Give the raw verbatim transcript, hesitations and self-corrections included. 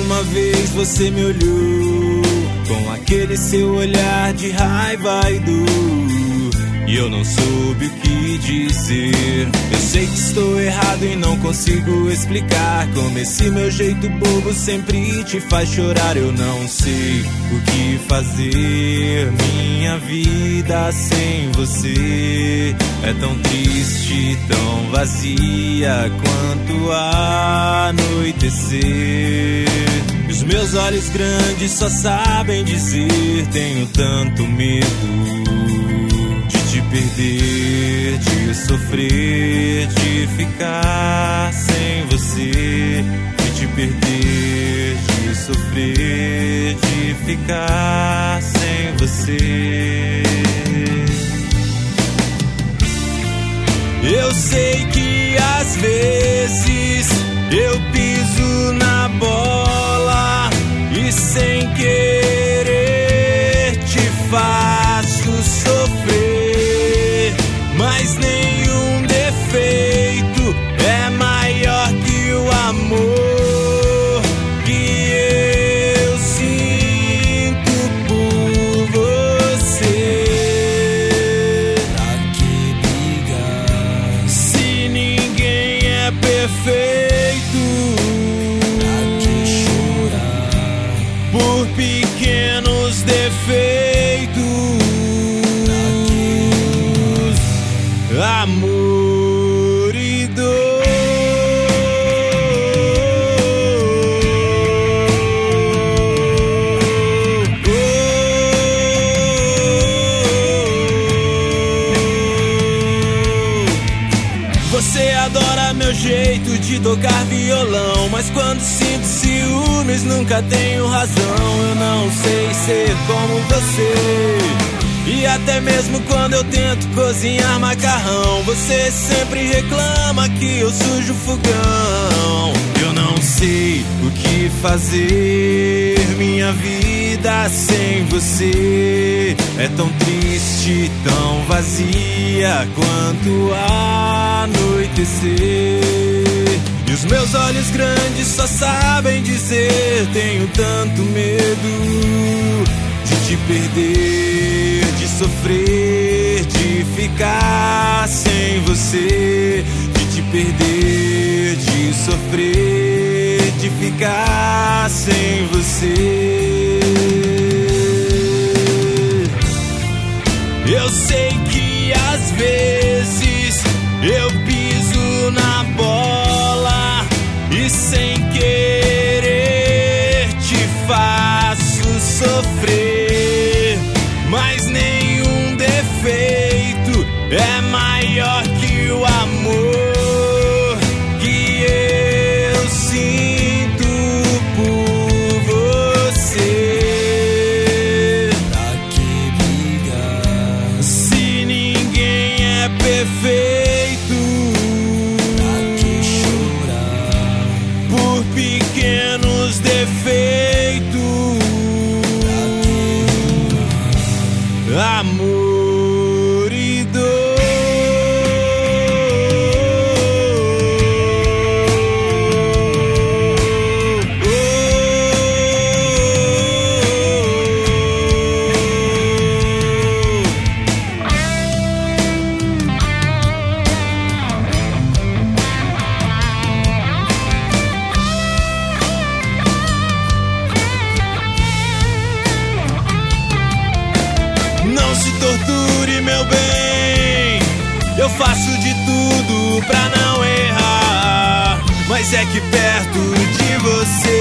uma vez você me olhou com aquele seu olhar de raiva e dor, e eu não soube o que dizer. Eu sei que estou errado e não consigo explicar como esse meu jeito bobo sempre te faz chorar. Eu não sei o que fazer, minha vida sem você é tão triste, tão vazia quanto anoitecer. E os meus olhos grandes só sabem dizer: tenho tanto medo de te perder, de sofrer, de ficar sem você, de te perder, de sofrer, de ficar sem você. Eu sei que às vezes eu piso na bola e sem querer te faço sofrer, mas nenhum defeito é maior que o amor que eu sinto por você. Pra que brigar se ninguém é perfeito? Pra que chorar por pequenos defeitos? Amor e dor. Você adora meu jeito de tocar violão, mas quando sinto ciúmes nunca tenho razão. Eu não sei ser como você, e até mesmo quando eu tento cozinhar macarrão, você sempre reclama que eu sujo o fogão. Eu não sei o que fazer, minha vida sem você é tão triste, tão vazia quanto anoitecer. E os meus olhos grandes só sabem dizer: tenho tanto medo de te perder, de sofrer, de ficar sem você, de te perder, de sofrer, de ficar sem você. Eu sei que às vezes eu piso na bola e sem querer te faço sofrer, mas nenhum defeito é maior que o amor que eu sinto por você. Pra que brigar se ninguém é perfeito? Pra que chorar por pequenos defeitos? Amor e dor. Não se torture, meu bem, eu faço de tudo pra não errar, mas é que perto de você